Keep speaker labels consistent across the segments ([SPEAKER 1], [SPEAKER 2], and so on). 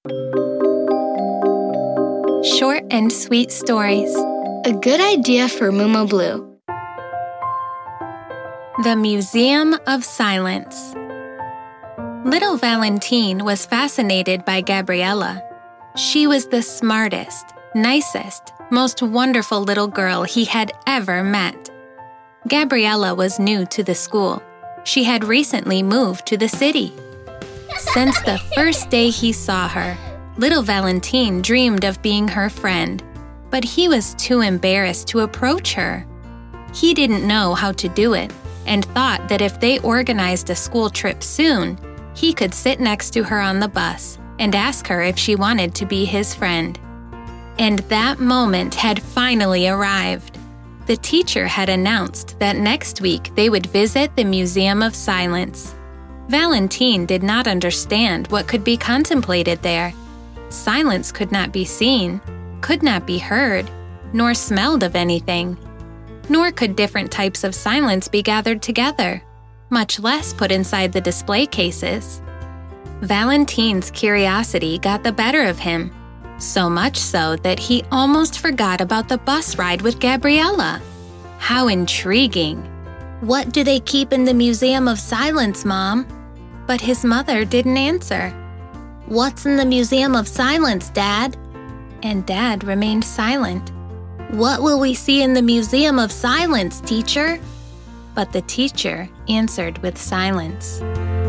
[SPEAKER 1] Short and sweet stories.
[SPEAKER 2] A good idea for Mumu Blue.
[SPEAKER 1] The Museum of Silence. Little Valentine was fascinated by Gabriella. She was the smartest, nicest, most wonderful little girl he had ever met. Gabriella was new to the school. She had recently moved to the city. Since the first day he saw her, little Valentine dreamed of being her friend, but he was too embarrassed to approach her. He didn't know how to do it and thought that if they organized a school trip soon, he could sit next to her on the bus and ask her if she wanted to be his friend. And that moment had finally arrived. The teacher had announced that next week they would visit the Museum of Silence. Valentine did not understand what could be contemplated there. Silence could not be seen, could not be heard, nor smelled of anything. Nor could different types of silence be gathered together, much less put inside the display cases. Valentine's curiosity got the better of him, so much so that he almost forgot about the bus ride with Gabriella. How intriguing! "What do they keep in the Museum of Silence, Mom?" But his mother didn't answer. "What's in the Museum of Silence, Dad?" And Dad remained silent. "What will we see in the Museum of Silence, teacher?" But the teacher answered with silence.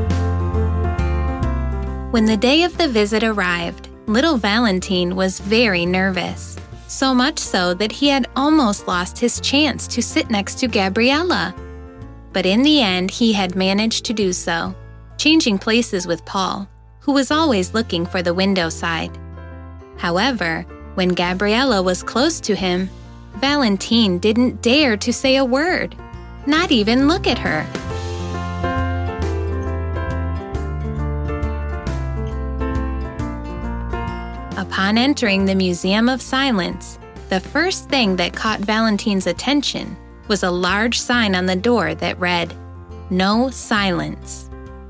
[SPEAKER 1] When the day of the visit arrived, little Valentine was very nervous, so much so that he had almost lost his chance to sit next to Gabriella. But in the end, he had managed to do so, changing places with Paul, who was always looking for the window side. However, when Gabriella was close to him, Valentine didn't dare to say a word, not even look at her. Upon entering the Museum of Silence, the first thing that caught Valentine's attention was a large sign on the door that read, "No silence."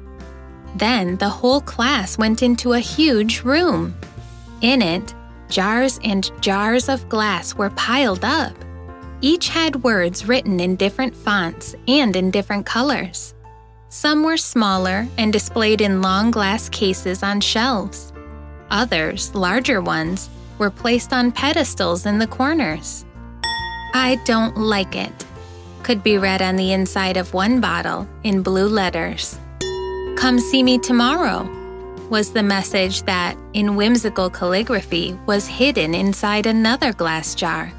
[SPEAKER 1] Then the whole class went into a huge room. In it, jars and jars of glass were piled up. Each had words written in different fonts and in different colors. Some were smaller and displayed in long glass cases on shelves. Others, larger ones, were placed on pedestals in the corners. "I don't like it," could be read on the inside of one bottle in blue letters. "Come see me tomorrow," was the message that, in whimsical calligraphy, was hidden inside another glass jar.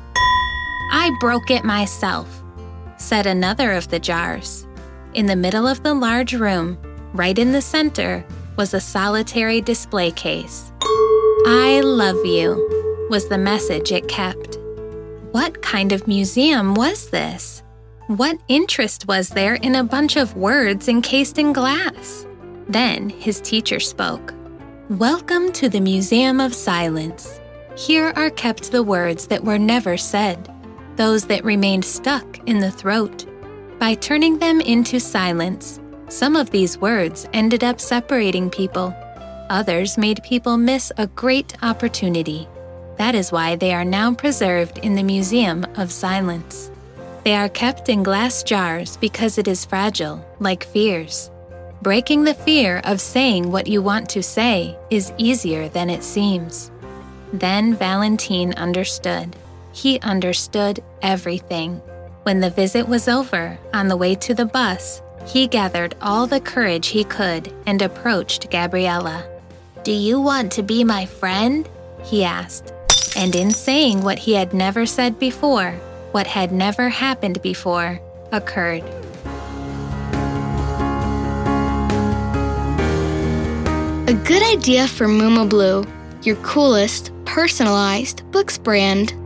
[SPEAKER 1] "I broke it myself," said another of the jars. In the middle of the large room, right in the center, was a solitary display case. "I love you," was the message it kept. What kind of museum was this? What interest was there in a bunch of words encased in glass? Then his teacher spoke. "Welcome to the Museum of Silence. Here are kept the words that were never said, those that remained stuck in the throat. By turning them into silence, some of these words ended up separating people. Others made people miss a great opportunity. That is why they are now preserved in the Museum of Silence. They are kept in glass jars because it is fragile, like fears. Breaking the fear of saying what you want to say is easier than it seems." Then Valentine understood. He understood everything. When the visit was over, on the way to the bus, he gathered all the courage he could and approached Gabriella. "Do you want to be my friend?" he asked. And in saying what he had never said before, what had never happened before, occurred.
[SPEAKER 2] A good idea for Mumu Blue, your coolest, personalized books brand.